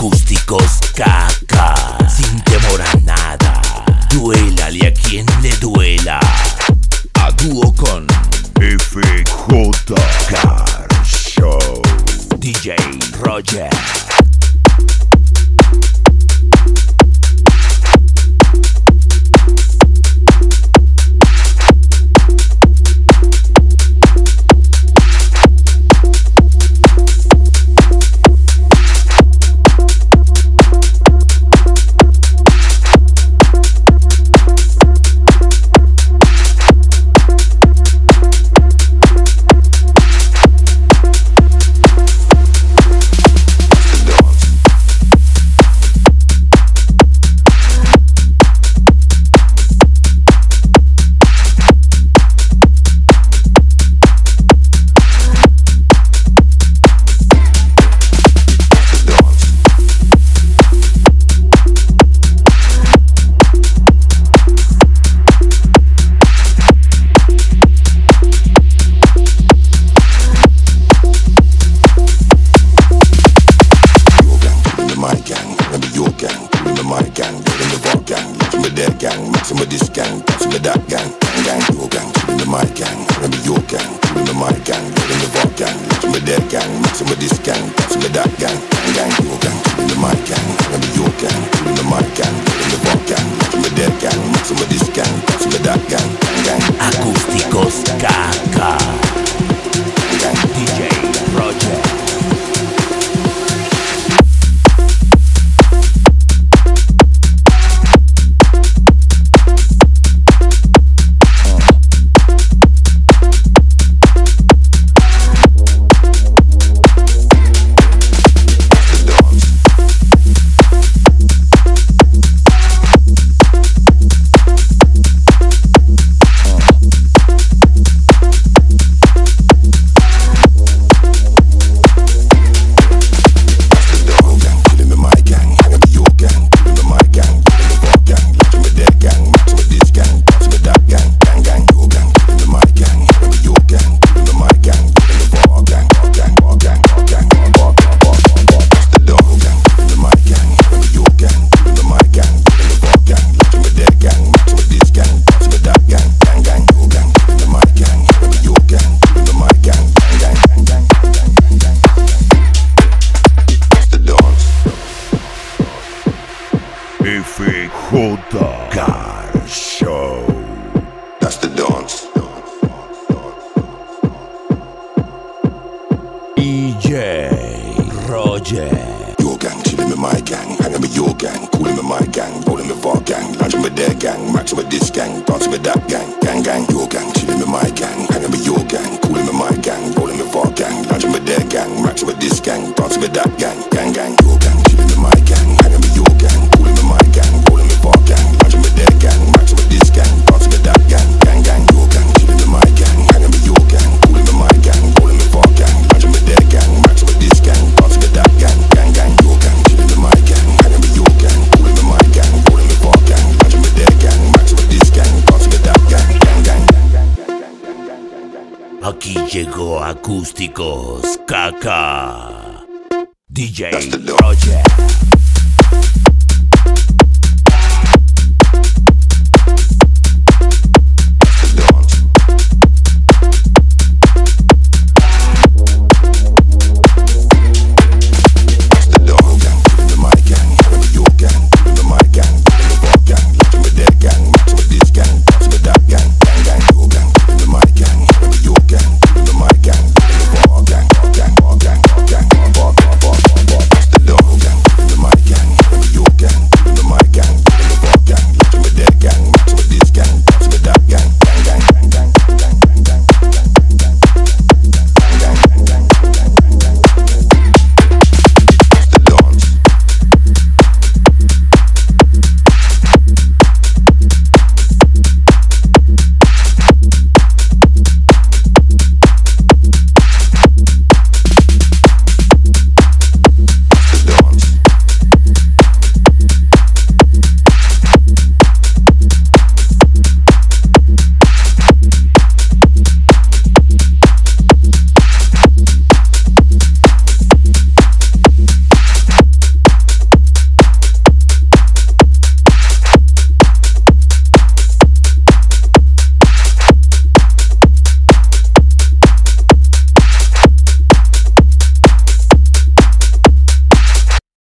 Acústicos Caca, sin temor a nada. Duélale a quien le duela. A dúo con FJ Car Show, DJ Roger. Some of this gang, some of that gang, gang, your gang, in the my gang, remember your gang, in the my gang, in the vault gang, some of their gang, some of this gang, some of that gang, gang, your gang, in the my gang, remember your gang, in the my gang, in the vault gang, some of their gang, some of this gang, some of that gang, gang. Acústicos Caca, Gang, DJ Roger. FJ Car Show. That's the dance. DJ Roger. Your gang, chillin' with my gang, hangin' with your gang, coolin' with my gang, rollin' with our gang, loungin' with their gang, matchin' with this gang, dancin' with that gang, gang, gang. Your gang, chillin' with my gang, hangin' with your gang, coolin' with my gang, rollin' with our gang, loungin' with their gang, matchin' with this gang, dancin' with that gang, gang, gang. Your gang, chillin' with my gang, hangin' with your gang, coolin' with my gang, rollin' with our gang, loungin' with their gang, matchin' with this gang, dancin' with that gang, gang, gang. Your gang, chillin' with my gang, hangin' with your gang, coolin' with my gang, rollin' with our gang, loungin' with their gang, matchin' with this gang, dancin' with that gang, gang, gang. Your gang, chillin' with my gang, hangin' with your gang, coolin' with my gang, rollin' with our gang, loungin' with their gang, matchin' with this gang, dancin' with that gang, gang, gang. Aquí llegó Acústicos Caca, DJ That's the dog. Roger.